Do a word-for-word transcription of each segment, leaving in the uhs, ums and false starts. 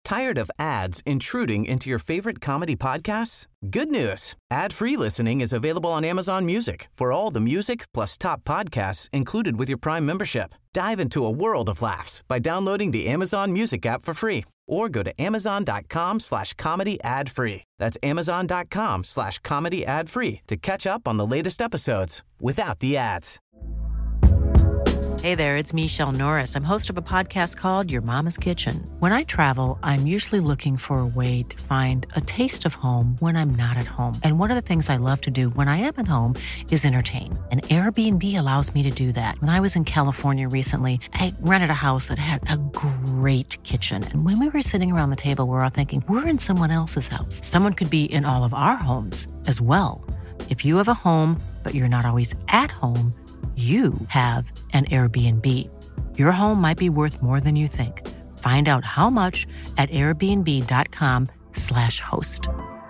Tired of ads intruding into your favorite comedy podcasts? Good news. Ad-free listening is available on Amazon Music for all the music plus top podcasts included with your Prime membership. Dive into a world of laughs by downloading the Amazon Music app for free or go to amazon.com slash comedy ad free. That's amazon.com slash comedy ad free to catch up on the latest episodes without the ads. Hey there, it's Michelle Norris. I'm host of a podcast called Your Mama's Kitchen. When I travel, I'm usually looking for a way to find a taste of home when I'm not at home. And one of the things I love to do when I am at home is entertain. And Airbnb allows me to do that. When I was in California recently, I rented a house that had a great kitchen. And when we were sitting around the table, we were all thinking, we're in someone else's house. Someone could be in all of our homes as well. If you have a home, but you're not always at home, you have an Airbnb. Your home might be worth more than you think. Find out how much at airbnb.com slash host.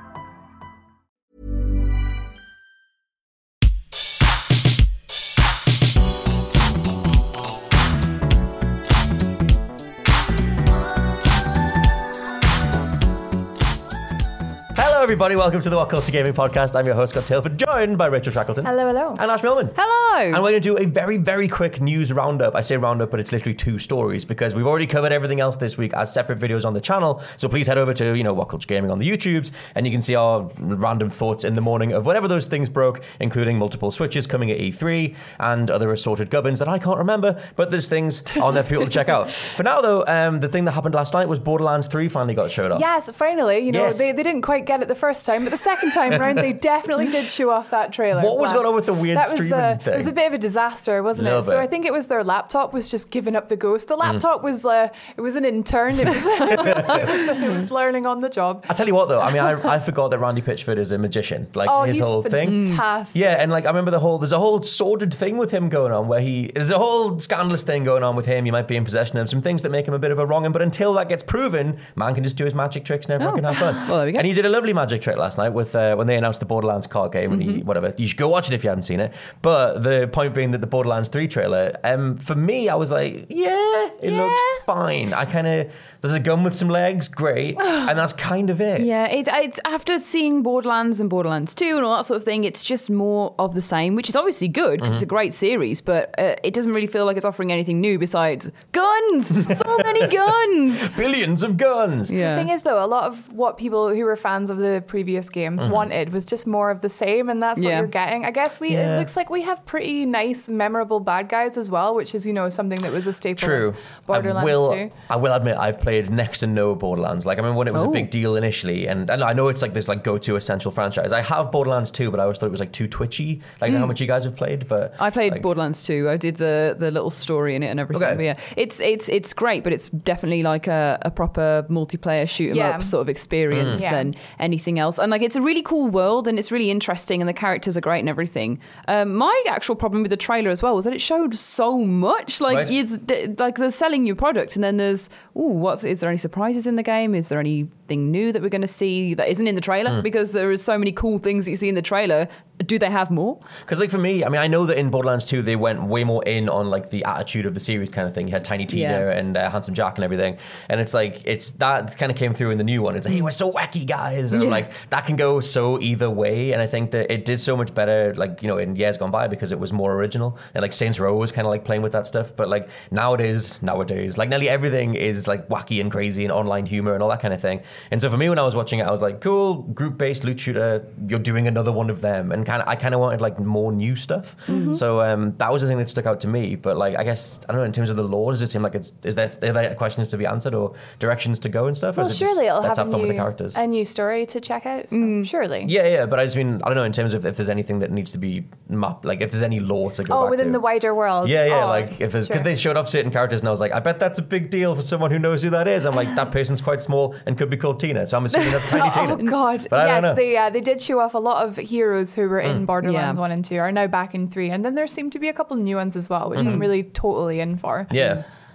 Hello, everybody. Welcome to the What Culture Gaming Podcast. I'm your host, Scott Tailford, joined by Rachel Shackleton. Hello, hello. And Ash Millman. Hello. And we're going to do a very, very quick news roundup. I say roundup, but it's literally two stories because we've already covered everything else this week as separate videos on the channel. So please head over to, you know, What Culture Gaming on the YouTubes, and you can see our random thoughts in the morning of whatever those things broke, including multiple Switches coming at E three and other assorted gubbins that I can't remember, but there's things on there for people to check out. For now, though, um, the thing that happened last night was Borderlands three finally got showed off. Yes, finally. You know, Yes. they, they didn't quite get it the first time, but the second time round, they definitely did show off that trailer. What was Bless. going on with the weird that was, streaming uh, thing? It was a bit of a disaster, wasn't A it? little So bit. I think it was their laptop was just giving up the ghost. The laptop mm. was uh, it was an intern. It was, it, was, it, was, it was learning on the job. I tell you what, though, I mean, I, I forgot that Randy Pitchford is a magician. Like, oh, his he's whole thing. fantastic. Yeah, and like, I remember the whole, there's a whole sordid thing with him going on where he, there's a whole scandalous thing going on with him. You might be in possession of some things that make him a bit of a wrong'un, but until that gets proven, man can just do his magic tricks and everyone Oh. can have fun. Well, there we go. And he did a lovely magic trick last night with uh, when they announced the Borderlands card game, and he, whatever. You should go watch it if you haven't seen it. But the point being that the Borderlands three trailer, um, for me, I was like, yeah, it Yeah. looks fine. I kind of, there's a gun with some legs, great, and that's kind of it. Yeah, it, it's after seeing Borderlands and Borderlands two and all that sort of thing, it's just more of the same, which is obviously good because Mm-hmm. it's a great series, but uh, it doesn't really feel like it's offering anything new besides guns. So many guns. Billions of guns. Yeah. The thing is, though, a lot of what people who were fans of the previous games Mm-hmm. wanted was just more of the same, and that's what Yeah. you're getting. I guess we Yeah. it looks like we have pretty nice, memorable bad guys as well, which is, you know, something that was a staple True. of Borderlands I will, two. I will admit I've played next to no Borderlands. Like, I remember when it was Oh. a big deal initially, and, and I know it's like this like go-to essential franchise. I have Borderlands two, but I always thought it was like too twitchy. Like how much you guys have played, but I played like, Borderlands two. I did the the little story in it and everything. Okay. But yeah, it's it's it's great, but it's definitely like a, a proper multiplayer shoot 'em Yeah. up sort of experience Mm. Yeah. than anything else. And like it's a really cool world and it's really interesting and the characters are great and everything. Um, my actual problem with the trailer as well was that it showed so much. Like Right. it's like they're selling your product and then there's ooh, what's is there any surprises in the game? Is there anything new that we're going to see that isn't in the trailer? Mm. Because there is so many cool things that you see in the trailer. Do they have more? Because like for me, I mean, I know that in Borderlands two they went way more in on like the attitude of the series kind of thing. You had Tiny Tina Yeah. and uh, Handsome Jack and everything, and it's like it's that kind of came through in the new one. It's like, hey, we're so wacky, guys, and I'm Yeah. like that can go so either way. And I think that it did so much better, like you know, in years gone by because it was more original. And like Saints Row was kind of like playing with that stuff, but like nowadays, nowadays, like nearly everything is like wacky and crazy and online humor and all that kind of thing. And so for me, when I was watching it, I was like, cool, group-based loot shooter. You're doing another one of them, and kind of I kind of wanted like more new stuff. Mm-hmm. So um, that was the thing that stuck out to me. But like, I guess I don't know. In terms of the lore, does it seem like it's is there are there questions to be answered or directions to go and stuff? Or Well, is it just, surely it'll let's have, have a, fun new, with the characters. a new story to check out. So Surely. Yeah, yeah. But I just mean I don't know in terms of if there's anything that needs to be mapped. Like if there's any lore to go. Oh, back within to. the wider world. Yeah, yeah. Oh, like if there's because sure. they showed off certain characters, and I was like, I bet that's a big deal for someone who knows who that is. I'm like, that person's quite small and could be called Tina, so I'm assuming that's Tiny Oh, Tina. God. But I don't yes, know. they uh, they did show off a lot of heroes who were Mm. in Borderlands Yeah. one and two are now back in three. And then there seemed to be a couple new ones as well, which I'm really totally in for. Yeah.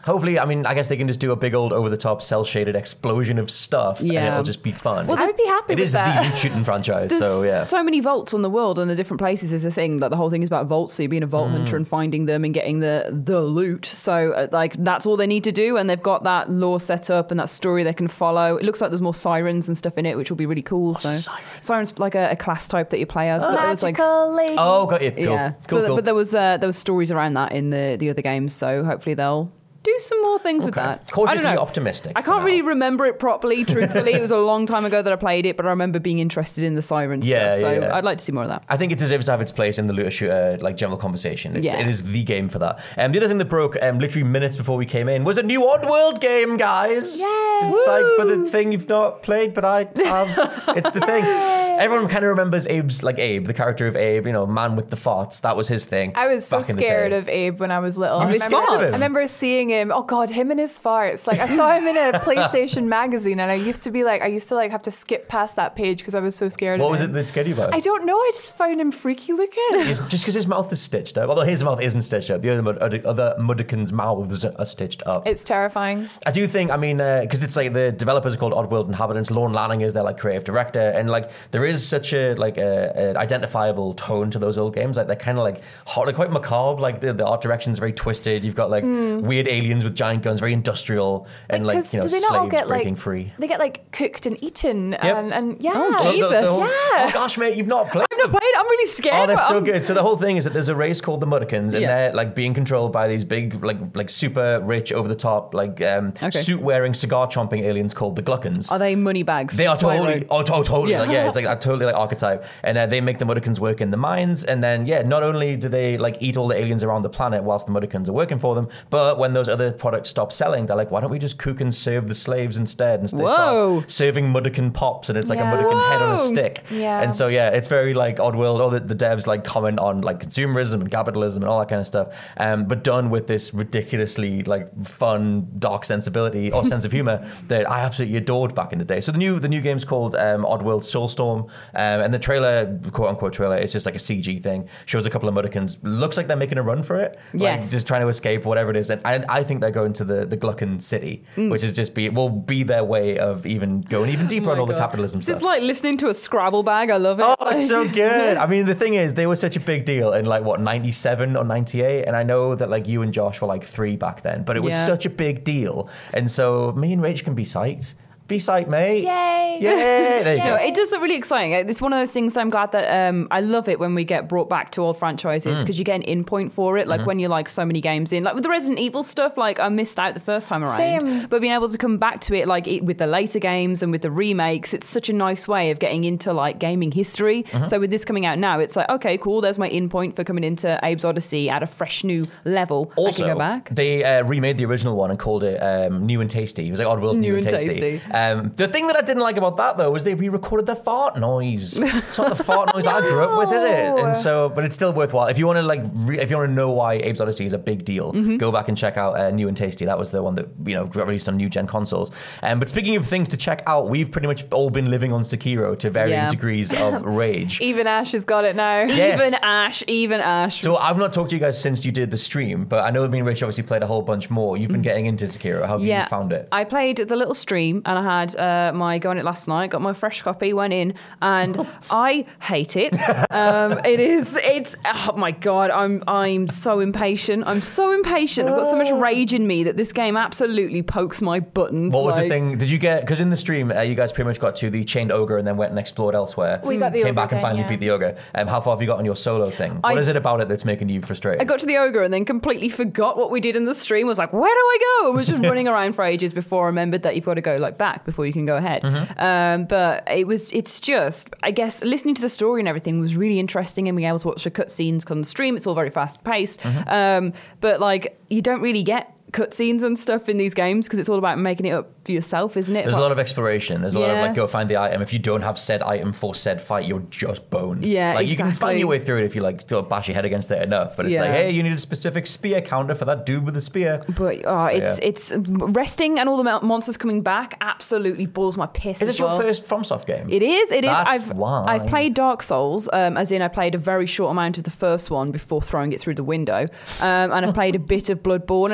Hopefully, I mean, I guess they can just do a big old over-the-top, cel-shaded explosion of stuff, and Yeah. it'll just be fun. I would be happy It with is that. the shooting franchise, There's so yeah. so many vaults on the world and the different places is the thing. Like the whole thing is about vaults, so you're being a vault Mm. hunter and finding them and getting the the loot. So uh, like that's all they need to do, and they've got that lore set up and that story they can follow. It looks like there's more sirens and stuff in it, which will be really cool. What's so a siren? Siren's like a, a class type that you play as. but there was like Magical lady. Oh, got you. Cool. yeah, Cool, so, cool. but there was uh, there was stories around that in the the other games. So hopefully they'll do some more things with Okay. that. Cautiously I don't know. optimistic I for can't now. really remember it properly, truthfully. It was a long time ago that I played it, but I remember being interested in the siren Yeah, stuff. So yeah, yeah. I'd like to see more of that. I think it deserves to have its place in the looter shooter like general conversation. It's, Yeah. It is the game for that. And um, the other thing that broke um, literally minutes before we came in was a new Oddworld game, guys. Yay! It's psyched for the thing you've not played, but I have. It's the thing. Everyone kind of remembers Abe's like Abe, the character of Abe. You know, man with the farts. That was his thing. I was so back in the scared day. of Abe when I was little. You I were remember, scared of him? I remember seeing him. Oh God, him and his farts. Like I saw him in a PlayStation magazine, and I used to be like, I used to like have to skip past that page because I was so scared What of was him. it that scared you about? I don't know. I just found him freaky looking. It's just because his mouth is stitched up. Although his mouth isn't stitched up. The other mud- other, other Mudokons' mouths are stitched up. It's terrifying. I do think, I mean, because it's like the developers are called Oddworld Inhabitants. Lorne Lanning is their like creative director, and like there is such a like a, a identifiable tone to those old games. Like they're kind of like hot, like quite macabre. Like the, the art direction is very twisted. You've got like weird aliens with giant guns, very industrial, and like, Because you know do they not all slaves get breaking like free. they get like cooked and eaten and, and yeah. Oh, The- the- the Jesus. whole- Yeah. Oh gosh, mate, you've not played. I've not played. I'm really scared. Oh, they're but so I'm- good. So the whole thing is that there's a race called the Mudokons, and Yeah. they're like being controlled by these big, like like super rich, over the top, like um, Okay. suit wearing, cigar chomping aliens called the Gluckons. Are they money bags? They are That's why I totally, wrote- oh, to- totally, Yeah. like, yeah, it's like a totally like archetype, and uh, they make the Mudokons work in the mines, and then yeah, not only do they like eat all the aliens around the planet whilst the Mudokons are working for them, but when those other products stop selling, they're like, why don't we just cook and serve the slaves instead? And they Whoa. start serving Mudokon pops, and it's like Yeah. a Mudokon head on a Whoa. stick. Yeah. And so yeah, it's very like Oddworld. All the, the devs like comment on like consumerism and capitalism and all that kind of stuff, um, but done with this ridiculously like fun, dark sensibility or sense of humor that I absolutely adored back in the day. So the new the new game's called um, Oddworld Soulstorm, um, and the trailer, quote unquote trailer, is just like a C G thing. Shows a couple of Mudokons. Looks like they're making a run for it. Like, Yes. just trying to escape whatever it is. And I, I think they're going to the the Gluckon city, Mm. which is just be will be their way of even going even deeper on Oh my all the God. capitalism It's stuff. just like listening to a Scrabble bag. I love it. Oh, it's so good. I mean, the thing is, they were such a big deal in like what ninety-seven or ninety-eight, and I know that like you and Josh were like three back then, but it was Yeah. such a big deal, and so me and Rach can be psyched. Be psyched, mate. Yay. Yay! There you No, go. it does look really exciting. It's one of those things that I'm glad that um, I love it when we get brought back to old franchises because you get an in point for it. Like when you're like so many games in, like with the Resident Evil stuff, like I missed out the first time around. Same. But being able to come back to it, like it, with the later games and with the remakes, it's such a nice way of getting into like gaming history. So with this coming out now, it's like okay, cool. There's my in point for coming into Abe's Odyssey at a fresh new level. I Also, can go back. they uh, remade the original one and called it um, New and Tasty. It was like Oddworld New, New and and Tasty. Tasty. Um, the thing that I didn't like about that though was they re-recorded the fart noise. It's not the fart noise I grew up with, is it? No. And so, but it's still worthwhile. If you want to like, re- if you want to know why Abe's Odyssey is a big deal, Mm-hmm. go back and check out uh, New and Tasty. That was the one that you know got released on new gen consoles. Um, but speaking of things to check out, we've pretty much all been living on Sekiro to varying Yeah. degrees of rage. Even Ash has got it now. Yes. Even Ash, even Ash. So I've not talked to you guys since you did the stream, but I know me and Rich obviously played a whole bunch more. You've been getting into Sekiro. How have you found it? I played the little stream and I had uh, my go on it last night, got my fresh copy, went in, and I hate it. Um, it is, it's, oh my God, I'm I'm so impatient. I'm so impatient. I've got so much rage in me that this game absolutely pokes my buttons. What was the like- thing? Did you get, because in the stream, uh, you guys pretty much got to the chained ogre and then went and explored elsewhere. We got the Came ogre back and down, finally yeah. beat the ogre. Um, how far have you got on your solo thing? I- what is it about it that's making you frustrated? I got to the ogre and then completely forgot what we did in the stream. Was like, where do I go? I was just running around for ages before I remembered that you've got to go like back before you can go ahead. Mm-hmm. Um, but it was, it's just, I guess, listening to the story and everything was really interesting, and being able to watch the cutscenes on the stream. It's all very fast paced, Mm-hmm. um, but like you don't really get cutscenes and stuff in these games because it's all about making it up for yourself, isn't it? There's a lot of exploration. There's a lot of Yeah. like, go find the item. If you don't have said item for said fight, you're just boned. Yeah, like you can exactly. find your way through it if you like still bash your head against it enough. But it's like, Yeah. hey, you need a specific spear counter for that dude with the spear. But oh, So, it's yeah. it's resting and all the mo- monsters coming back absolutely boils my piss. Is as this your well. first FromSoft game? It is. It is. That's I've why. I've played Dark Souls, um, as in I played a very short amount of the first one before throwing it through the window, um, and I played a bit of Bloodborne, and I enjoyed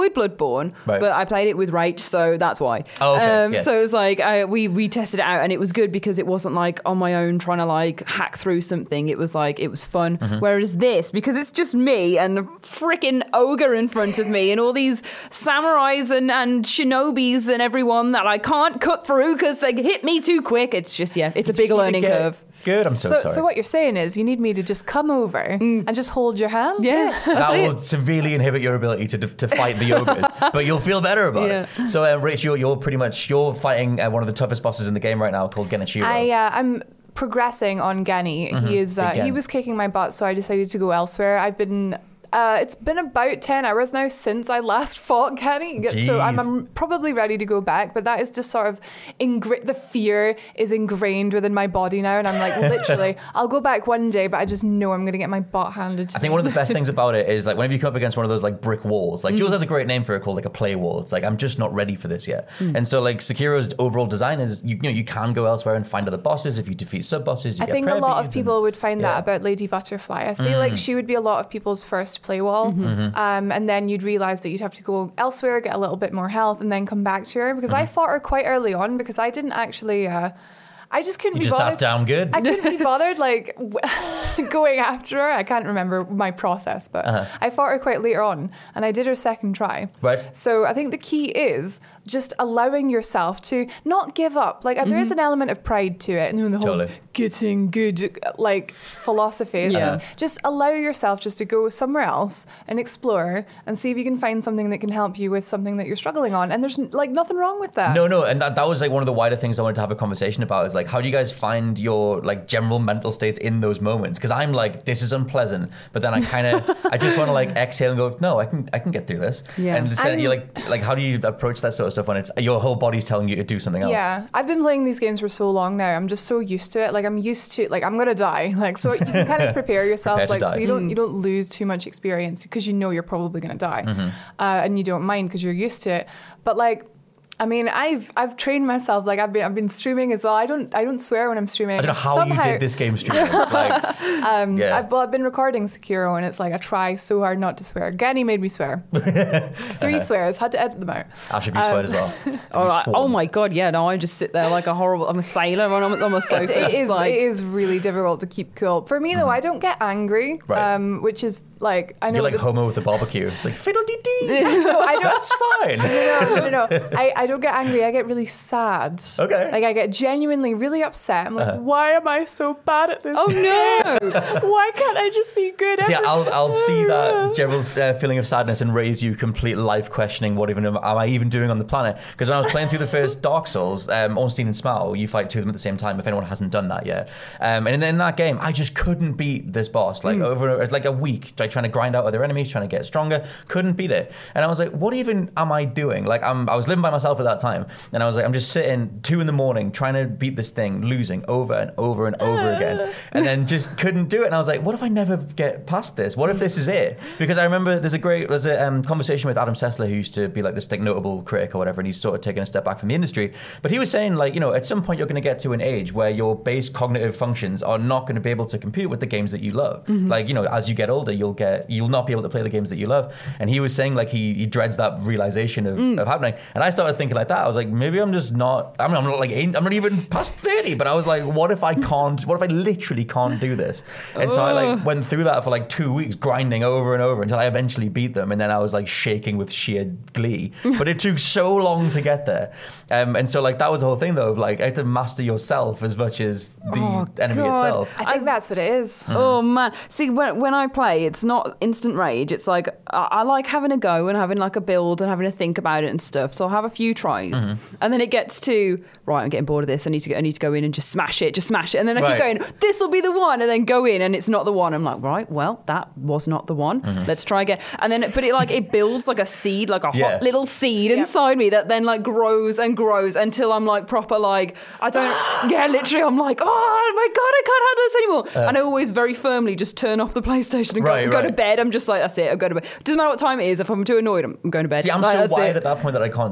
with Bloodborne, Right. but I played it with Rach, so that's why. Oh, okay. Um, yeah. So it was like I, we we tested it out, and it was good because it wasn't like on my own trying to like hack through something. It was like it was fun. Mm-hmm. Whereas this, because it's just me and a freaking ogre in front of me, and all these samurais and and shinobis and everyone that I can't cut through because they hit me too quick. It's just yeah, it's a big Just need to learning get- curve. Good, I'm so, So, sorry. so what you're saying is you need me to just come over and just hold your hand? Yeah, that's that it. will severely inhibit your ability to to fight the ogres, but you'll feel better about Yeah. it. So, uh, Rich, you're, you're pretty much you're fighting uh, one of the toughest bosses in the game right now, called Genichiro. I, uh, I'm progressing on Genny. He is. Uh, Big Gen. he was kicking my butt, so I decided to go elsewhere. I've been. Uh, it's been about ten hours now since I last fought Kenny, so I'm, Jeez. I'm probably ready to go back. But that is just sort of ingra- the fear is ingrained within my body now, and I'm like, literally, I'll go back one day, but I just know I'm going to get my butt handed to I think me. one of the best things about it is like whenever you come up against one of those like brick walls, like Mm. Jules has a great name for it called like a play wall. It's like I'm just not ready for this yet. Mm. And so like Sekiro's overall design is you, you know you can go elsewhere and find other bosses if you defeat sub bosses. You I get think a prayer lot of beads people and- would find yeah. that about Lady Butterfly. I feel like she would be a lot of people's first play wall. Mm-hmm. Um, and then you'd realize that you'd have to go elsewhere, get a little bit more health, and then come back to her. Because I Mm-hmm. fought her quite early on because I didn't actually. Uh, I just couldn't You be just bothered. that down good. I couldn't be bothered like going after her. I can't remember my process, but Uh-huh. I fought her quite later on, and I did her second try. Right. So I think the key is just allowing yourself to not give up. Like there is an element of pride to it, and then the whole Totally. getting good like philosophy. It's Yeah. just just allow yourself just to go somewhere else and explore and see if you can find something that can help you with something that you're struggling on. And there's like nothing wrong with that. No, no, and that, that was like one of the wider things I wanted to have a conversation about is like how do you guys find your like general mental states in those moments? Because I'm like, this is unpleasant, but then I kind of I just want to like exhale and go, no, I can I can get through this. Yeah. And so I'm- you like like how do you approach that sort of stuff when it's your whole body's telling you to do something else? Yeah, I've been playing these games for so long now. I'm just so used to it. Like I'm used to like I'm gonna die. Like so you can kind of prepare yourself Prepare to like so die. you don't you don't lose too much experience because you know you're probably gonna die, Mm-hmm. uh, and you don't mind because you're used to it. But like. I mean, I've I've trained myself. Like I've been I've been streaming as well. I don't I don't swear when I'm streaming. I don't know how Somehow, you did this game streaming. Like, Um, yeah. I've, well, I've been recording Sekiro, and it's like I try so hard not to swear. Genny made me swear. Three swears, had to edit them out. Ash, have you sweared as well? Oh, I- oh my god, yeah. No, I just sit there like a horrible. I'm a sailor and I'm on a sofa. It just is like, it is really difficult to keep cool. For me though, I don't get angry, Mm-hmm. Right. um, which is like I know You're like that- Homo with the barbecue. It's like fiddle dee dee. no, I don't. That's fine. No, no, no. I, I don't get angry. I get really sad. Okay. Like I get genuinely really upset. I'm like, Uh-huh. why am I so bad at this? oh no. Why can't I just be good? See, every- I'll, I'll see that general uh, feeling of sadness and raise you complete life questioning what even am, am I even doing on the planet? Because when I was playing through the first Dark Souls, um, Ornstein and Smal, you fight two of them at the same time if anyone hasn't done that yet. Um, and in, in that game, I just couldn't beat this boss. Like over like a week, like, trying to grind out other enemies, trying to get stronger, couldn't beat it. And I was like, what even am I doing? Like I'm, I was living by myself at that time, and I was like, I'm just sitting two in the morning trying to beat this thing, losing over and over and over again, and then just couldn't do it. And I was like, what if I never get past this? What if this is it? Because I remember there's a great there's a um, conversation with Adam Sessler, who used to be like this like notable critic or whatever, and he's sort of taken a step back from the industry. But he was saying like, you know, at some point you're going to get to an age where your base cognitive functions are not going to be able to compete with the games that you love. Like, you know, as you get older, you'll get you'll not be able to play the games that you love. And he was saying like he, he dreads that realization of, of happening. And I started thinking like that. I was like, maybe I'm just not. I mean, I'm not like I'm not even past thirty. But I was like, what if I can't? What if I literally can't do this? And so I like went through that for like two weeks, grinding over and over until I eventually beat them. And then I was like shaking with sheer glee. But it took so long to get there. Um, and so like that was the whole thing though of like I had to master yourself as much as the Oh, enemy God. itself. I think that's what it is. Oh man! See, when when I play, it's not instant rage. It's like I, I like having a go and having like a build and having to think about it and stuff. So I'll have a few tries, Mm-hmm. and then it gets to right. I'm getting bored of this. I need to go, I need to go in and just smash it, just smash it, and then I Right. keep going. This will be the one, and then go in and it's not the one. I'm like, right, well, that was not the one. Mm-hmm. Let's try again. And then, but it like it builds like a seed, like a Yeah. hot little seed Yep. inside me that then like grows and grows until I'm like proper like I don't. yeah, literally, I'm like, oh my god, I can't handle this anymore. and I always very firmly just turn off the PlayStation and go, Right, go to right. bed. I'm just like, that's it. I go to bed. Doesn't matter what time it is. If I'm too annoyed, I'm going to bed. See, I'm Like, so that's wired it. at that point that I can't sleep.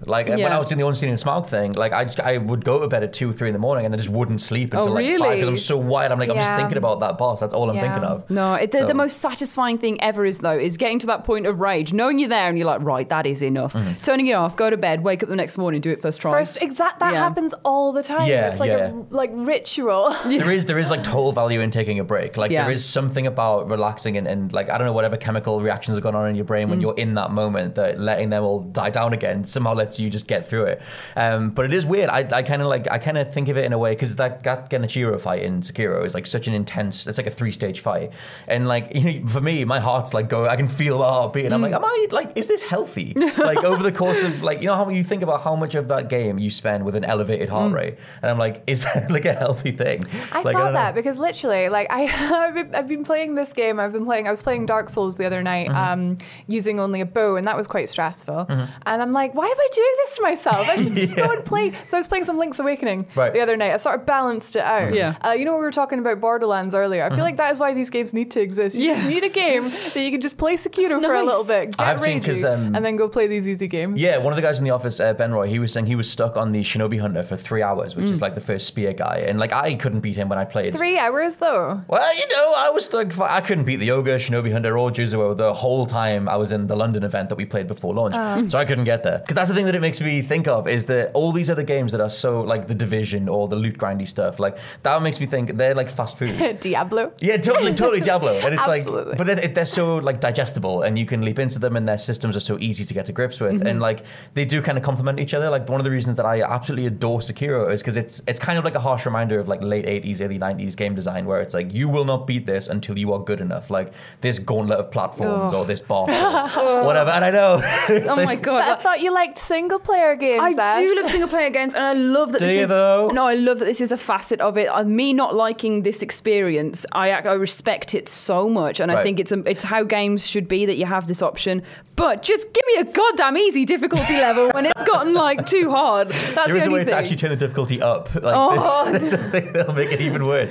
Like when Yeah. I was doing the Unseen and Smaug thing, like I just, I would go to bed at two, three in the morning and then just wouldn't sleep until Oh, like really? five because I'm so wired. I'm like I'm just Yeah. thinking about that boss. That's all I'm Yeah. thinking of. No, it, the, So- the most satisfying thing ever is though is getting to that point of rage, knowing you're there and you're like, right, that is enough. Mm-hmm. Turning it off, go to bed, wake up the next morning, do it first try. First, exact that Yeah. happens all the time. Yeah, it's like yeah. a like ritual. There is there is like total value in taking a break. Like Yeah. there is something about relaxing and, and like I don't know whatever chemical reactions are going on in your brain when you're in that moment that letting them all die down again somehow lets you just get through it. Um, but it is weird. I, I kind of like I kind of think of it in a way because that, that Genichiro fight in Sekiro is like such an intense. It's like a three stage fight, and like you know, for me, my heart's like going. I can feel the heartbeat, and I'm like, am I like is this healthy? Like over the course of like you know how you think about how much of that game you spend with an elevated heart rate, and I'm like, is that like a healthy thing? I like, thought don't know. that because literally, like I, I've been, I've been playing this game. I've been playing. I was playing Dark Souls the other night, Mm-hmm. um, using only a bow, and that was quite stressful. And I'm like, why am I doing this to myself? I should just Yeah. go and play. So I was playing some Link's Awakening Right. the other night. I sort of balanced it out. Yeah. Uh, you know, we were talking about Borderlands earlier. I feel like that is why these games need to exist. You just Yeah. need a game that you can just play Sekiro It's for a nice. little bit, get I've seen ragey, 'cause, um, and then go play these easy games. Yeah, one of the guys in the office, uh, Ben Roy, he was saying he was stuck on the Shinobi Hunter for three hours, which is like the first spear guy, and like I couldn't beat him when I played. Three hours though. Well, you know, I was stuck. For, I couldn't beat the Yoga, Shinobi Hunter, or Juzuo the whole time I was in the London event that we played before launch, so I couldn't get there. Because that's the thing that it makes me think of is that all these other games that are so like the Division or the loot grindy stuff, like that makes me think they're like fast food. Diablo. Yeah, totally, totally Diablo, and it's Absolutely. like, but it, it, they're so like digestible, and you can leap into them, and their systems are so easy to get to grips with, and like they do kind of complement each other. Like one of the reasons that I absolutely adore Sekiro is because it's it's kind of like a harsh reminder of like late eighties, early nineties game design, where it's like you will not beat this until you are good enough. Like this gauntlet of platforms or this boss, or whatever. And I know. Oh my god. But I that- thought you liked single player games. I Ash. do love single player games, and I love that Do this you is. though? No, I love that this is a facet of it. Uh, me not liking this experience, I act- I respect it so much, and I Right. think it's a, it's how games should be that you have this option. But just give me a goddamn easy difficulty level when it's gotten like too hard. That's There the is a only way thing. to actually turn the difficulty up. Like Oh. there's, there's something that'll make it even worse.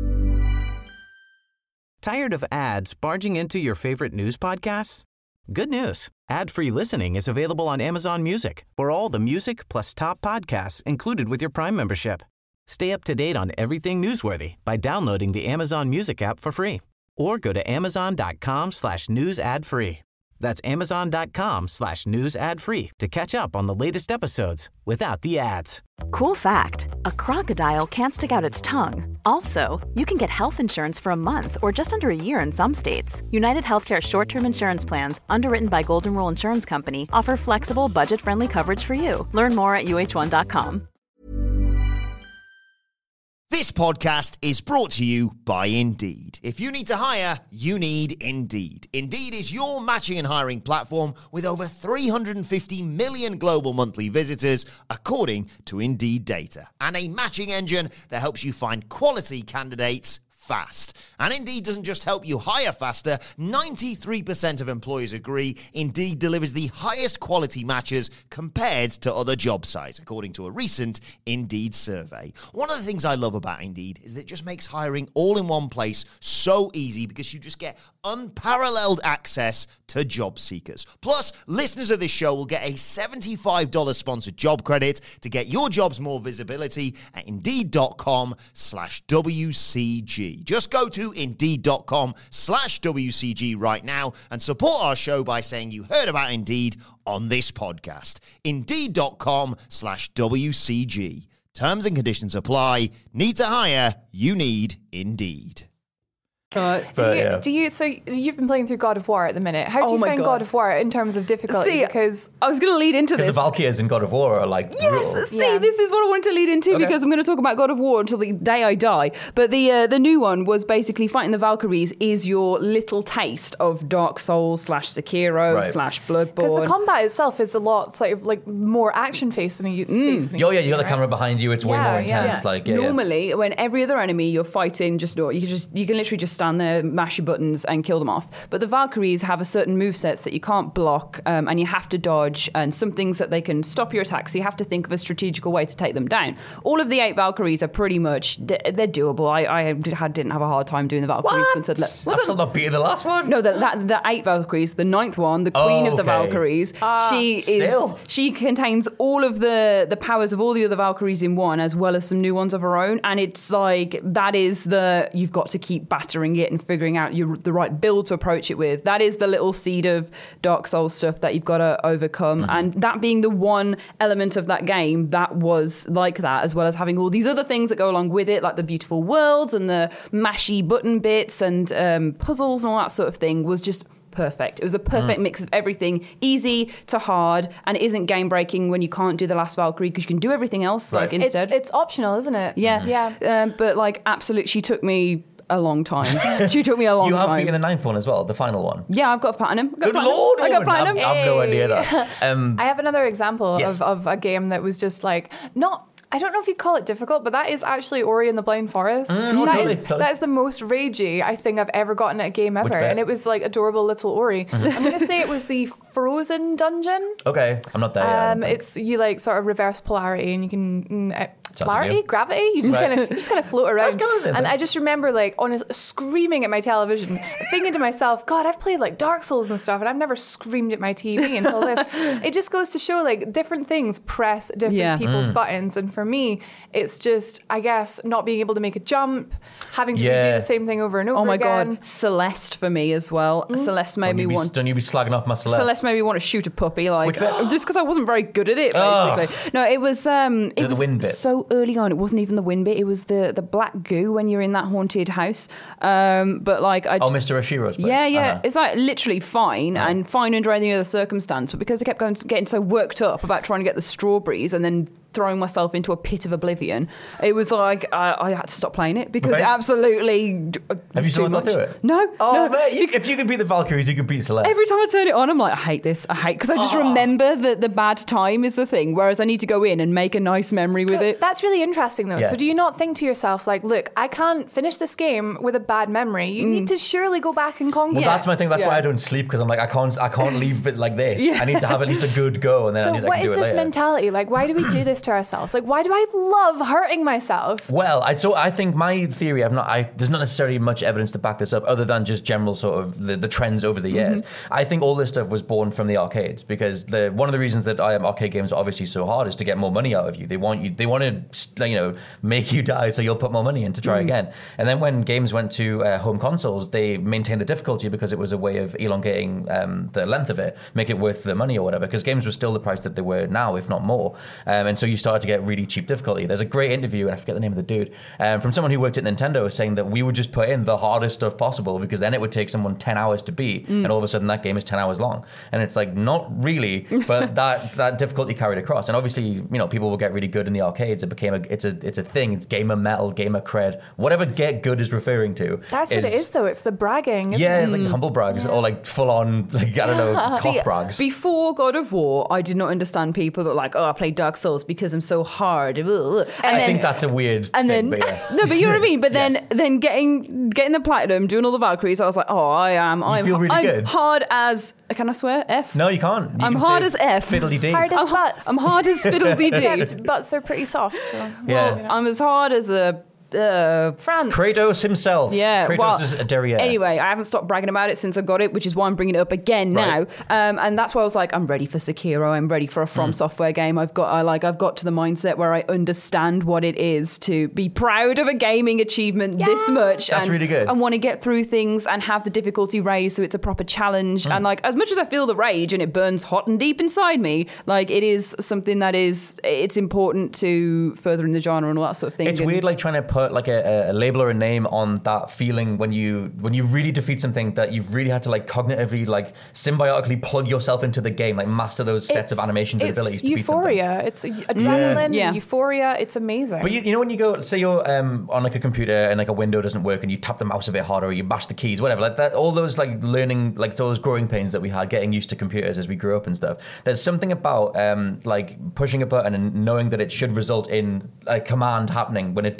Tired of ads barging into your favorite news podcasts? Good news. Ad-free listening is available on Amazon Music for all the music plus top podcasts included with your Prime membership. Stay up to date on everything newsworthy by downloading the Amazon Music app for free or go to amazon.com slash news ad free. That's amazon.com slash news ad free to catch up on the latest episodes without the ads. Cool fact, a crocodile can't stick out its tongue. Also, you can get health insurance for a month or just under a year in some states. United Healthcare short-term insurance plans, underwritten by Golden Rule Insurance Company, offer flexible, budget-friendly coverage for you. Learn more at U H one dot com. This podcast is brought to you by Indeed. If you need to hire, you need Indeed. Indeed is your matching and hiring platform with over three hundred fifty million global monthly visitors, according to Indeed data, and a matching engine that helps you find quality candidates fast. And Indeed doesn't just help you hire faster. ninety-three percent of employers agree Indeed delivers the highest quality matches compared to other job sites, according to a recent Indeed survey. One of the things I love about Indeed is that it just makes hiring all in one place so easy because you just get unparalleled access to job seekers. Plus, listeners of this show will get a seventy-five dollars sponsored job credit to get your jobs more visibility at Indeed.com slash WCG. Just go to Indeed.com slash WCG right now and support our show by saying you heard about Indeed on this podcast. Indeed.com slash WCG. Terms and conditions apply. Need to hire? You need Indeed. Uh, But, do, you, yeah. do you? So you've been playing through God of War at the minute. How do Oh you my find God. God of War in terms of difficulty? See, because I was going to lead into Because this. the Valkyries in God of War are like brutal. Yes, see, Yeah. this is what I wanted to lead into Okay. because I'm going to talk about God of War until the day I die. But the uh, the new one was basically fighting the Valkyries is your little taste of Dark Souls slash Sekiro Right. slash because the Bloodborne. combat itself is a lot sort of like more action faced than a based than Oh yeah, you got the right? camera behind you. It's way Yeah, more yeah. intense. Like yeah, yeah. Normally, when every other enemy you're fighting, just you can just you can literally just stand there, mash your buttons, and kill them off. But the Valkyries have a certain movesets that you can't block, um, and you have to dodge, and some things that they can stop your attacks. So you have to think of a strategical way to take them down. All of the eight Valkyries are pretty much they're doable. I, I didn't have a hard time doing the Valkyries. What? Once I'd let, I'm still not beating the last one. No, the, that, the eight Valkyries, the ninth one, the Queen oh, of the okay. Valkyries. Ah, she still. is. She contains all of the the powers of all the other Valkyries in one, as well as some new ones of her own. And it's like that is the you've got to keep battering it and figuring out your, the right build to approach it with. That is the little seed of Dark Souls stuff that you've got to overcome. Mm-hmm. And that being the one element of that game that was like that, as well as having all these other things that go along with it, like the beautiful worlds and the mashy button bits and um, puzzles and all that sort of thing, was just perfect. It was a perfect mm. mix of everything, easy to hard, and it isn't game breaking when you can't do the last Valkyrie because you can do everything else right. like instead. It's, it's optional, isn't it? Yeah, yeah. Um, but like, absolutely, she took me a long time. She took me a long you have time. beaten the ninth one as well, the final one. Yeah, I've got platinum. I've got Good platinum. lord, I got woman. platinum. I've, I've no idea that. Um, I have another example yes. of, of a game that was just like not. I don't know if you call it difficult, but that is actually Ori and the Blind Forest. Mm, that totally, is totally. that is the most ragey I think I've ever gotten at a game ever, bit? and it was like adorable little Ori. Mm-hmm. I'm gonna say it was the Frozen dungeon. Okay, I'm not there yet. Um, it's you like sort of reverse polarity, and you can mm, uh, polarity, you. gravity. You just Right. kind of you just kind of float around. That's kind of the same And thing. I just remember like honest, screaming at my television, thinking to myself, "God, I've played like Dark Souls and stuff, and I've never screamed at my T V until this." It just goes to show like different things press different Yeah. people's Mm. buttons, and for me, it's just I guess not being able to make a jump, having to Yeah. redo the same thing over and over Oh my again. god, Celeste for me as well. Mm. Celeste made don't, me you be, want. don't you be slagging off my Celeste. Celeste made me want to shoot a puppy, like Which bit? just because I wasn't very good at it. Oh. Basically, no, it was um, it the was wind bit? so early on. It wasn't even the wind bit. It was the the black goo when you're in that haunted house. Um, but like I. Oh, Mister Oshiro's place. Yeah, yeah. Uh-huh. It's like literally fine Uh-huh. and fine under any other circumstance. But because I kept going, getting so worked up about trying to get the strawberries and then throwing myself into a pit of oblivion, it was like I, I had to stop playing it because Right. it absolutely. Have was you still too got much. through it? No. Oh, no. mate, you, if you could beat the Valkyries, you could beat Celeste. Every time I turn it on, I'm like, I hate this. I hate because I just Oh. remember that the bad time is the thing. Whereas I need to go in and make a nice memory So with it. that's really interesting, though. Yeah. So do you not think to yourself, like, look, I can't finish this game with a bad memory. You need to surely go back and conquer. Well, Yeah. that's my thing. That's Yeah. why I don't sleep, because I'm like, I can't, I can't leave it like this. Yeah. I need to have at least a good go, and then So I need I what can is do it this later. mentality? Like, why do we do this to ourselves? Like, why do I love hurting myself? Well, I so I think my theory, I've not, I there's not necessarily much evidence to back this up, other than just general sort of the, the trends over the years. Mm-hmm. I think all this stuff was born from the arcades, because the one of the reasons that I am arcade games are obviously so hard is to get more money out of you. They want you, they want to, you know, make you die so you'll put more money in to try Mm. again. And then when games went to uh, home consoles, they maintained the difficulty because it was a way of elongating um, the length of it, make it worth the money or whatever. Because games were still the price that they were now, if not more. Um, and so you started to get really cheap difficulty. There's a great interview, and I forget the name of the dude, um, from someone who worked at Nintendo, saying that we would just put in the hardest stuff possible, because then it would take someone ten hours to beat, Mm. and all of a sudden that game is ten hours long. And it's like, not really, but that that difficulty carried across. And obviously, you know, people will get really good in the arcades. It became a, it's a, it's a thing. It's gamer metal, gamer cred, whatever get good is referring to. That's what it is, though. It's the bragging. Isn't Yeah, it? it's like humble brags, or like full on, like, I don't know, cock See, brags. before God of War, I did not understand people that were like, oh, I played Dark Souls because I'm so hard. And I then, think that's a weird and thing, then but yeah. no, but you know what I mean. But then, Yes. then getting getting the platinum, doing all the Valkyries, I was like, oh, I am. I'm, feel really I'm good. hard as. Can I swear? F. No, you can't. You I'm can hard say as F. Fiddly D. Hard as I'm, butts. I'm hard as fiddly Except d. butts are pretty soft. So Yeah. you know. I'm as hard as a. Uh, France. Kratos himself. Yeah, Kratos well, is a derriere. Anyway, I haven't stopped bragging about it since I got it, which is why I'm bringing it up again Right. now. Um, and that's why I was like, I'm ready for Sekiro. I'm ready for a From Mm. Software game. I've got, I like, I've got to the mindset where I understand what it is to be proud of a gaming achievement this much. That's and, really good. And want to get through things and have the difficulty raised so it's a proper challenge. Mm. And like, as much as I feel the rage and it burns hot and deep inside me, like, it is something that is, it's important to furthering the genre and all that sort of thing. It's And- weird, like trying to put like a, a label or a name on that feeling when you when you really defeat something that you've really had to like cognitively, like symbiotically plug yourself into the game, like master those sets of animations and it's abilities to euphoria. It's adrenaline, Yeah. euphoria. It's amazing. But you, you know when you go, say you're um, on like a computer and like a window doesn't work and you tap the mouse a bit harder or you mash the keys, whatever, like that, all those like learning, like those growing pains that we had getting used to computers as we grew up and stuff. There's something about um, like pushing a button and knowing that it should result in a command happening when it doesn't work.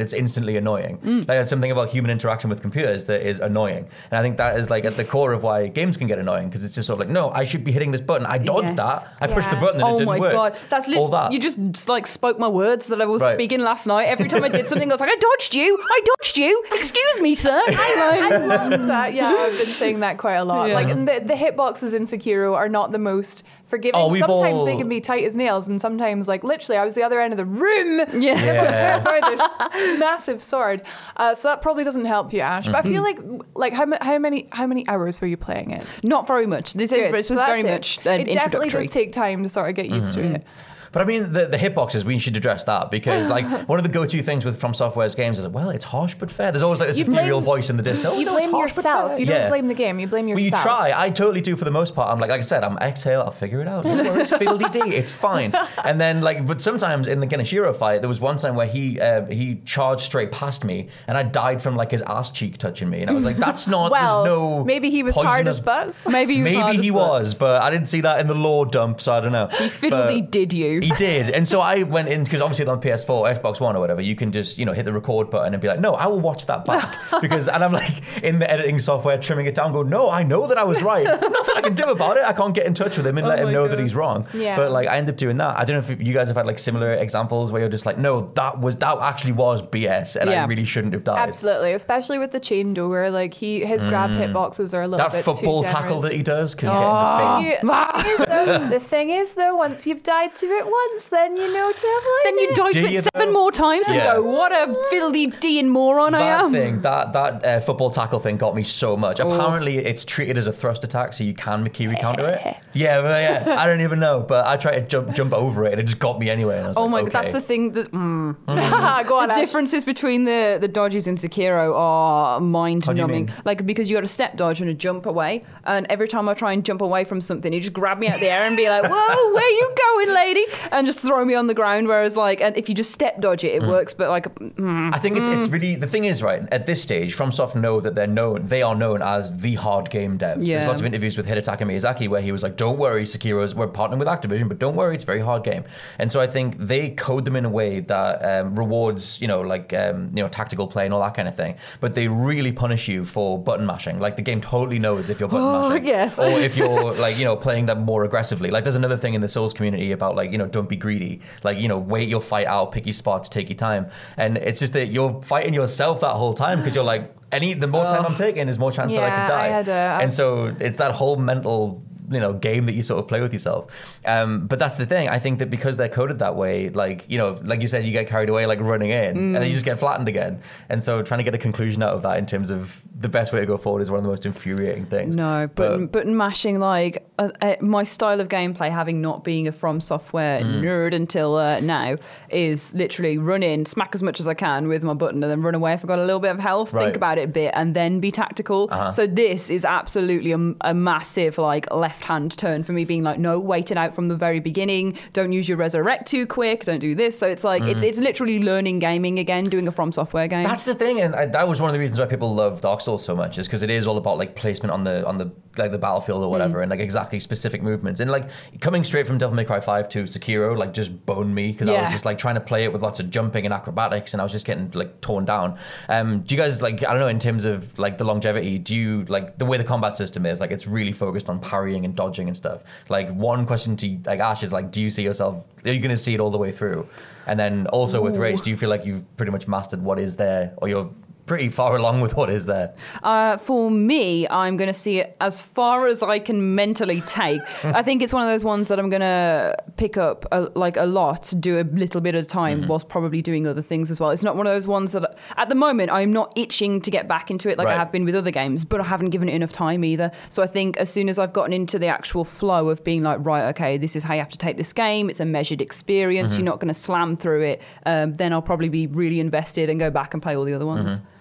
that's instantly annoying. Mm. Like there's something about human interaction with computers that is annoying. And I think that is like at the core of why games can get annoying, because it's just sort of like, no, I should be hitting this button. I dodged Yes. that. I Yeah. pushed the button and it Oh didn't my work. god, that's All literally that. you just like spoke my words that I was Right. speaking last night. Every time I did something, I was like, I dodged you, I dodged you. Excuse me, sir. I love that. Yeah, I've been saying that quite a lot. Yeah. Like, and the, the hitboxes in Sekiro are not the most forgiving. Oh, we've sometimes all- they can be tight as nails, and sometimes, like, literally, I was the other end of the room. Yeah. And I got hit by this massive sword. Uh, so that probably doesn't help you, Ash. But I feel like, like how, ma- how many how many hours were you playing it? Not very much. This, is, Good. this was So very that's much it. an It definitely introductory. does take time to sort of get used to it. But I mean, the, the hitboxes, we should address that, because like one of the go-to things with From Software's games is, well, it's harsh but fair. There's always like this You blame- ethereal voice in the disc. Oh, You no, it's blame harsh but yourself. fair. You don't Yeah. blame the game. You blame Well, you yourself. try. I totally do for the most part. I'm like, like I said, I'm exhale. I'll figure it out. No worries, fiddle-dee-dee. It's fine. And then like, but sometimes in the Genichiro fight, there was one time where he uh, he charged straight past me, and I died from like his ass cheek touching me, and I was like, that's not. Well, there's no. maybe he was hard poisonous- as butts. Maybe he was hard Maybe as he butts. was, but I didn't see that in the lore dump, so I don't know. He fiddled, he But- did you. He did. And so I went in, because obviously on P S four, Xbox One or whatever, you can just, you know, hit the record button and be like, no, I will watch that back. Because, and I'm like in the editing software, trimming it down, go, no, I know that I was right. Nothing I can do about it. I can't get in touch with him and Oh let him my know God. that he's wrong. Yeah. But like, I end up doing that. I don't know if you guys have had like similar examples where you're just like, no, that was, that actually was B S and Yeah. I really shouldn't have died. Absolutely, especially with the chain door. Like he, his grab hitboxes are a little That bit football too generous. tackle that he does can But get in the bin. you, the, thing is, though, the thing is, though, once you've died to it once, then you know to avoid Then you it. die Do to you it seven though? more times and Yeah. go, what a fiddly-dee moron I That am. thing, that that uh, football tackle thing got me so much. Apparently, it's treated as a thrust attack, so you can Mikiri counter it. Yeah, well, yeah. I don't even know, but I tried to jump jump over it, and it just got me anyway. And I was Oh like, my okay. god, that's the thing that mm, Go on, the Ash. differences between the the dodges in Sekiro are mind How do you numbing. mean? Like because you got a step dodge and a jump away, and every time I try and jump away from something, you just grab me out the air and be like, "Whoa, where you going, lady?" and just throw me on the ground. Whereas like, and if you just step dodge it, it works. But like, mm, I think it's it's really the thing is right at this stage. FromSoft know that they're known. They are known as the hard game devs. Yeah. There's lots of interviews with Hidetaka Miyazaki where he was like, "Don't worry, Sekiro's we're partnering with Activision, but don't worry, it's a very hard game." And so I think they code them in a way that um, rewards, you know, like um, you know, tactical play and all that kind of thing. But they really punish you for button mashing. Like the game totally knows if you're button Oh, mashing, yes. or if you're like you know playing that more aggressively. Like there's another thing in the Souls community about like you know don't be greedy. Like you know wait your fight out, pick your spots, take your time. And it's just that you're fighting yourself that whole time because you're like, any the more time I'm taking is more chance that I Yeah, could die. I had a- and so it's that whole mental you know game that you sort of play with yourself. Um, but that's the thing. I think that because they're coded that way, like you know, like you said, you get carried away like running in, and then you just get flattened again. And so trying to get a conclusion out of that in terms of the best way to go forward is one of the most infuriating things. no, but but mashing like uh, uh, my style of gameplay, having not being a From Software nerd until uh, now, is literally run in, smack as much as I can with my button, and then run away if I've got a little bit of health. Right. Think about it a bit, and then be tactical. So this is absolutely a, a massive like left-hand turn for me, being like, no, wait it out from the very beginning. Don't use your resurrect too quick. Don't do this. So it's like it's it's literally learning gaming again, doing a From Software game. That's the thing, and I, that was one of the reasons why people love Dark Souls so much, is because it is all about like placement on the on the like the battlefield or whatever, and like exactly specific movements. And like coming straight from Devil May Cry five to Sekiro, like just boned me because I was Yeah. just like trying to play it with lots of jumping and acrobatics, and I was just getting like torn down. Um, do you guys like I don't know in terms of like the longevity? Do you like the way the combat system is? Like it's really focused on parrying and dodging and stuff. Like one question to like Ash is like, do you see yourself? Are you going to see it all the way through? And then also with Rage, do you feel like you've pretty much mastered what is there, or you're pretty far along with what is there? Uh, for me, I'm going to see it as far as I can mentally take. I think it's one of those ones that I'm going to pick up a, like a lot, do a little bit at a time, Mm-hmm. whilst probably doing other things as well. It's not one of those ones that, at the moment, I'm not itching to get back into it like I Right. have been with other games, but I haven't given it enough time either. So I think as soon as I've gotten into the actual flow of being like, right, okay, this is how you have to take this game. It's a measured experience. Mm-hmm. You're not going to slam through it. Um, then I'll probably be really invested and go back and play all the other ones. Mm-hmm.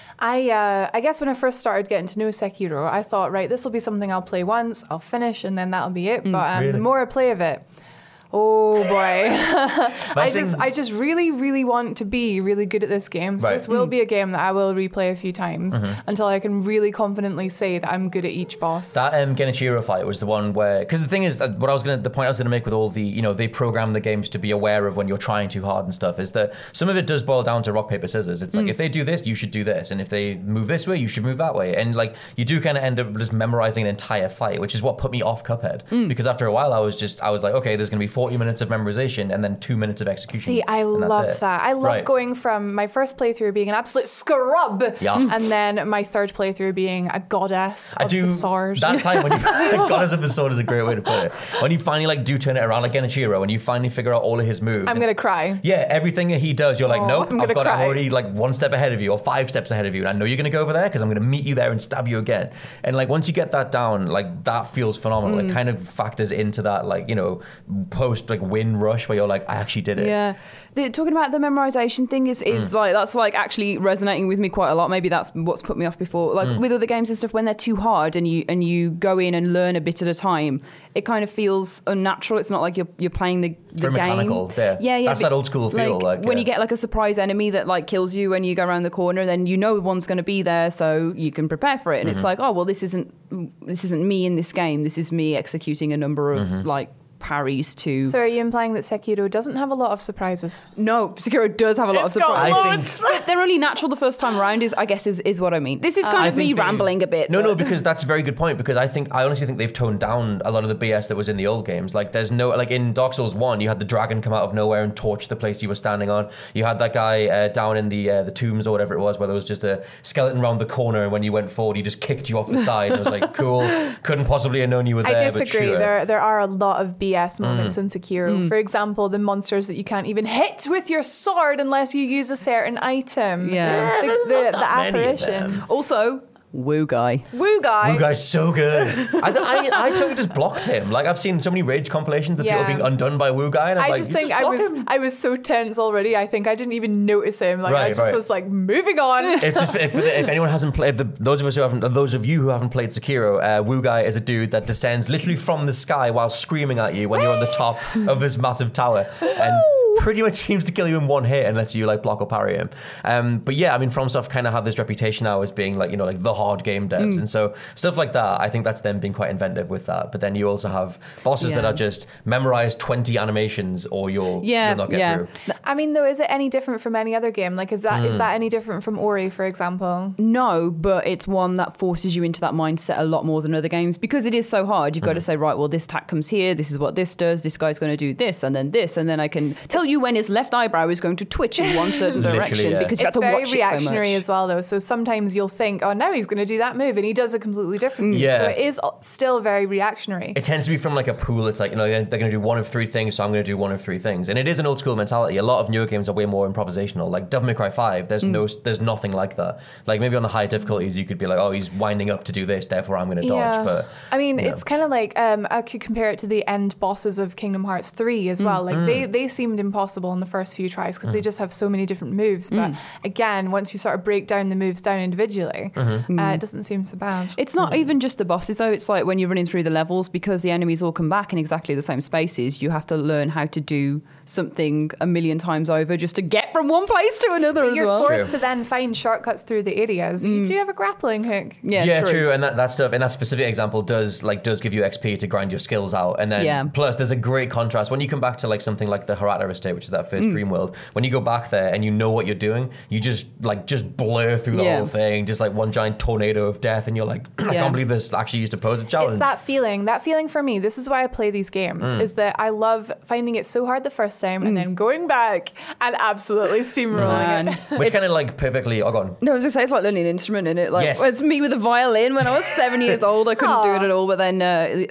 I uh, I guess when I first started getting to know Sekiro, I thought, right, this will be something I'll play once, I'll finish, and then that'll be it. But um, Really? the more I play of it, Oh boy. I thing- just I just really, really want to be really good at this game. So Right. this will be a game that I will replay a few times Mm-hmm. until I can really confidently say that I'm good at each boss. That um, Genichiro fight was the one where, because the thing is, that what I was gonna, the point I was gonna make with all the, you know, they program the games to be aware of when you're trying too hard and stuff, is that some of it does boil down to rock paper scissors. It's like if they do this, you should do this, and if they move this way, you should move that way, and like you do kind of end up just memorizing an entire fight, which is what put me off Cuphead. Because after a while, I was just, I was like, okay, there's gonna be forty minutes of memorization and then two minutes of execution. See, I and that's love it. that. I love Right. going from my first playthrough being an absolute scrub, Yeah. and then my third playthrough being a goddess I of do the sword. that time when you Goddess of the Sword is a great way to put it. When you finally like do turn it around like Genichiro, and you finally figure out all of his moves. I'm and- gonna cry. Yeah, everything that he does, you're like, Oh, nope, I'm I've gonna got it cry. already like one step ahead of you or five steps ahead of you, and I know you're gonna go over there because I'm gonna meet you there and stab you again. And like once you get that down, like that feels phenomenal. Mm. It kind of factors into that like you know post like win rush where you're like, I actually did it. Yeah. The, talking about the memorization thing is, is Mm. like, that's like actually resonating with me quite a lot. Maybe that's what's put me off before. Like Mm. with other games and stuff, when they're too hard and you and you go in and learn a bit at a time, it kind of feels unnatural. It's not like you're you're playing the, the Very game. mechanical, yeah. Yeah, yeah. That's but, that old school feel, like, when yeah. you get like a surprise enemy that like kills you when you go around the corner, then you know one's going to be there, so you can prepare for it. And Mm-hmm. it's like, oh well, this isn't this isn't me in this game. This is me executing a number of Mm-hmm. like parries to. So are you implying that Sekiro doesn't have a lot of surprises? No, Sekiro does have a lot It's of got surprises. I loads. think- They're only natural the first time around, is I guess is, is what I mean. This is kind I of me think they've- rambling a bit. No, no, but- because that's a very good point. Because I think I honestly think they've toned down a lot of the B S that was in the old games. Like, there's no like in Dark Souls one, you had the dragon come out of nowhere and torch the place you were standing on. You had that guy uh, down in the uh, the tombs or whatever it was, where there was just a skeleton around the corner, and when you went forward, he just kicked you off the side. And it was like, cool. Couldn't possibly have known you were there. I but disagree. sure. There there are a lot of B S Mm. moments in Sekiro. For example, the monsters that you can't even hit with your sword unless you use a certain item. Yeah. The, there's the, not the that many of them. apparitions. Also, Woo Guy. Woo guy. You guys so good. I, I, I totally just blocked him. Like I've seen so many rage compilations of Yeah. people being undone by Woo Guy, and I'm I like, just you think just I block was him. I was so tense already. I think I didn't even notice him. Like I Right, just right. was like moving on. It's just if, if anyone hasn't played, the, those of us who haven't, those of you who haven't played Sekiro, uh, Woo Guy is a dude that descends literally from the sky while screaming at you when you're on the top of this massive tower, and pretty much seems to kill you in one hit unless you like block or parry him. Um, but yeah, I mean, FromSoft kind of have this reputation now as being like you know like the hard game devs, and so stuff like that. I think that's them being quite inventive with that. But then you also have bosses that Yeah. are just memorize twenty animations or you'll Yeah, you'll not get yeah. through. I mean, though, is it any different from any other game? Like, is that Hmm. is that any different from Ori, for example? No, but it's one that forces you into that mindset a lot more than other games because it is so hard. You've got to say, right, well, this attack comes here. This is what this does. This guy's going to do this, and then this, and then I can tell you when his left eyebrow is going to twitch in one certain Literally, direction yeah. because you It's have to very watch it so reactionary much. as well, though. So sometimes you'll think, oh, now he's going to do that move, and he does it completely differently. Yeah. So it is still very reactionary. It tends to be from like a pool. It's like, you know, they're, they're going to do one of three things, so I'm going to do one of three things. And it is an old school mentality. A lot of newer games are way more improvisational. Like Devil May Cry five, there's no, there's nothing like that. Like maybe on the high difficulties, you could be like, oh, he's winding up to do this, therefore I'm going to dodge. But I mean, you know. it's kind of like um, I could compare it to the end bosses of Kingdom Hearts three as well. Like they, they seemed impossible in the first few tries because they just have so many different moves. But again, once you sort of break down the moves down individually, uh, it doesn't seem so bad. It's not even just the bosses though. It's like when you're running through the levels, because the enemies all come back in exactly the same spaces, you have to learn how to do something a million times over just to get from one place to another as You're well. forced to then find shortcuts through the areas. You do have a grappling hook. Yeah, yeah, true. true. And that, that stuff, and that specific example does like does give you X P to grind your skills out. And then Yeah. plus there's a great contrast when you come back to like something like the Hirata Estate, which is that first dream world. When you go back there and you know what you're doing, you just like just blur through the Yeah. whole thing, just like one giant tornado of death, and you're like, I Yeah. can't believe this actually used to pose a challenge. It's that feeling. That feeling for me, this is why I play these games, is that I love finding it so hard the first time and then going back and absolutely steamrolling Man. it. Which kind of like perfectly, oh, go on. No, I was gonna say it's like learning an instrument, in it. Like Yes. it's me with a violin. When I was seven years old, I couldn't do it at all. But then uh,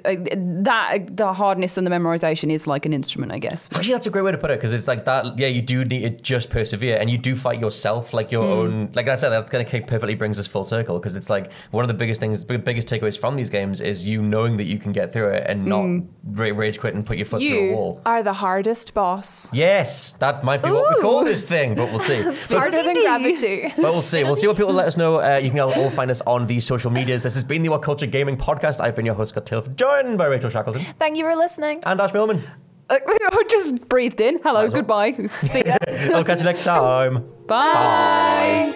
that the hardness and the memorization is like an instrument, I guess. Actually, that's a great way to put it, because it's like that. Yeah, you do need to just persevere, and you do fight yourself, like your own. Like I said, that kind of perfectly brings us full circle, because it's like one of the biggest things, the biggest takeaways from these games is you knowing that you can get through it and not ra- rage quit and put your foot through a You wall. are the hardest boss. Yes, that might be what we call this thing, but we'll see. Harder than gravity. But we'll see. We'll see what people let us know. Uh, you can all find us on the social medias. This has been the What Culture Gaming Podcast. I've been your host, Scott Taylor, joined by Rachel Shackleton Thank you for listening. and Ash Millman. Uh, just breathed in. Hello, goodbye. See ya. I'll catch you next time. Bye. Bye.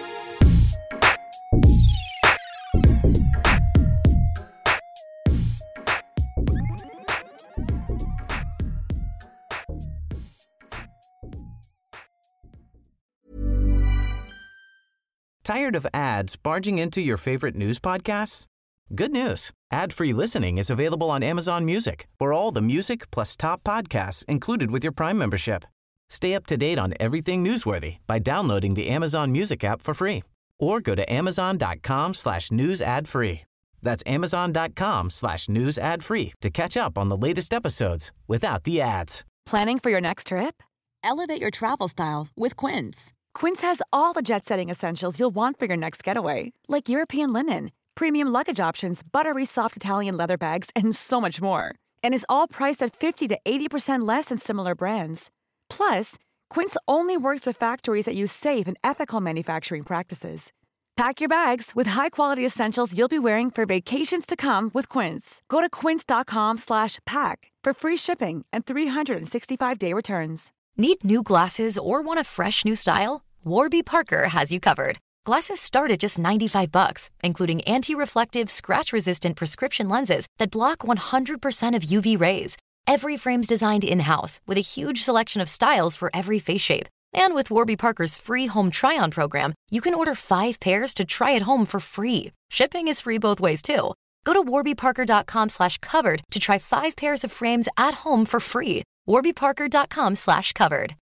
Tired of ads barging into your favorite news podcasts? Good news. Ad-free listening is available on Amazon Music for all the music plus top podcasts included with your Prime membership. Stay up to date on everything newsworthy by downloading the Amazon Music app for free or go to amazon.com slash news ad free. That's amazon.com slash news ad free to catch up on the latest episodes without the ads. Planning for your next trip? Elevate your travel style with Quince. Quince has all the jet-setting essentials you'll want for your next getaway, like European linen, premium luggage options, buttery soft Italian leather bags, and so much more. And is all priced at fifty to eighty percent less than similar brands. Plus, Quince only works with factories that use safe and ethical manufacturing practices. Pack your bags with high-quality essentials you'll be wearing for vacations to come with Quince. Go to quince.com slash pack for free shipping and three sixty-five day returns. Need new glasses or want a fresh new style? Warby Parker has you covered. Glasses start at just ninety-five bucks, including anti-reflective, scratch-resistant prescription lenses that block one hundred percent of U V rays. Every frame's designed in-house with a huge selection of styles for every face shape. And with Warby Parker's free home try-on program, you can order five pairs to try at home for free. Shipping is free both ways, too. Go to warbyparker.com slash covered to try five pairs of frames at home for free. warbyparker.com slash covered.